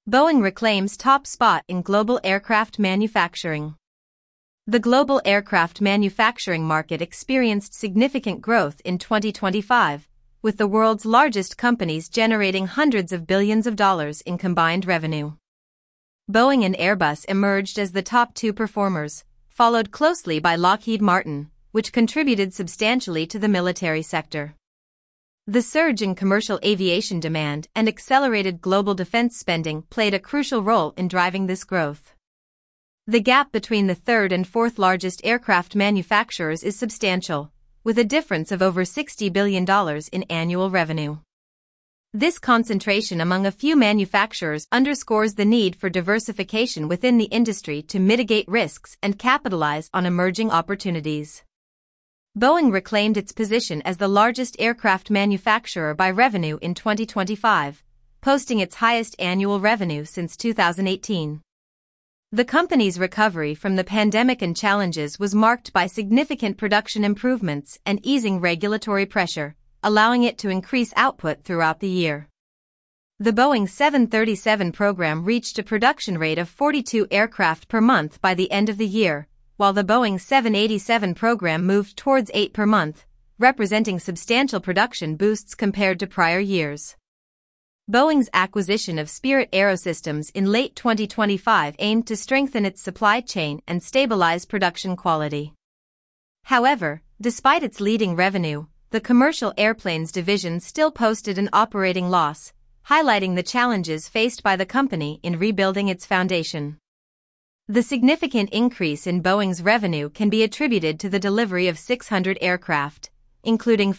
Boeing reclaims top spot in global aircraft manufacturing. The global aircraft manufacturing market experienced significant growth in 2025, with the world's largest companies generating hundreds of billions of dollars in combined revenue. Boeing and Airbus emerged as the top two performers, followed closely by Lockheed Martin, which contributed substantially to the military sector. The surge in commercial aviation demand and accelerated global defense spending played a crucial role in driving this growth. The gap between the third and fourth largest aircraft manufacturers is substantial, with a difference of over $60 billion in annual revenue. This concentration among a few manufacturers underscores the need for diversification within the industry to mitigate risks and capitalize on emerging opportunities. Boeing reclaimed its position as the largest aircraft manufacturer by revenue in 2025, posting its highest annual revenue since 2018. The company's recovery from the pandemic and challenges was marked by significant production improvements and easing regulatory pressure, allowing it to increase output throughout the year. The Boeing 737 program reached a production rate of 42 aircraft per month by the end of the year, while the Boeing 787 program moved towards 8 per month, representing substantial production boosts compared to prior years. Boeing's acquisition of Spirit AeroSystems in late 2025 aimed to strengthen its supply chain and stabilize production quality. However, despite its leading revenue, the commercial airplanes division still posted an operating loss, highlighting the challenges faced by the company in rebuilding its foundation. The significant increase in Boeing's revenue can be attributed to the delivery of 600 aircraft, including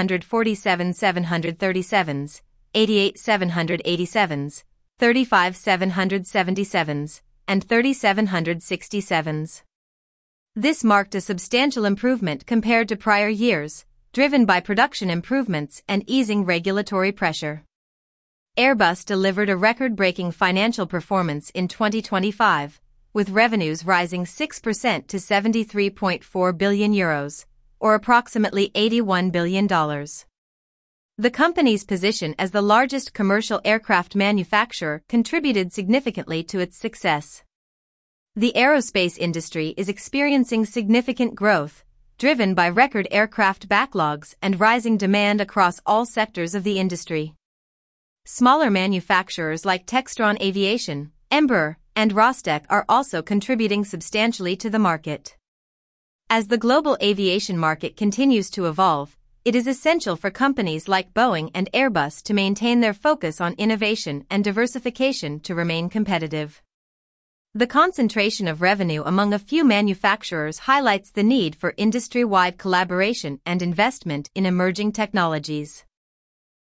447 737s, 88 787s, 35 777s, and 30 767s. This marked a substantial improvement compared to prior years, driven by production improvements and easing regulatory pressure. Airbus delivered a record-breaking financial performance in 2025, with revenues rising 6% to €73.4 billion, or approximately $81 billion. The company's position as the largest commercial aircraft manufacturer contributed significantly to its success. The aerospace industry is experiencing significant growth, driven by record aircraft backlogs and rising demand across all sectors of the industry. Smaller manufacturers like Textron Aviation, Embraer, and Rostec are also contributing substantially to the market. As the global aviation market continues to evolve, it is essential for companies like Boeing and Airbus to maintain their focus on innovation and diversification to remain competitive. The concentration of revenue among a few manufacturers highlights the need for industry-wide collaboration and investment in emerging technologies.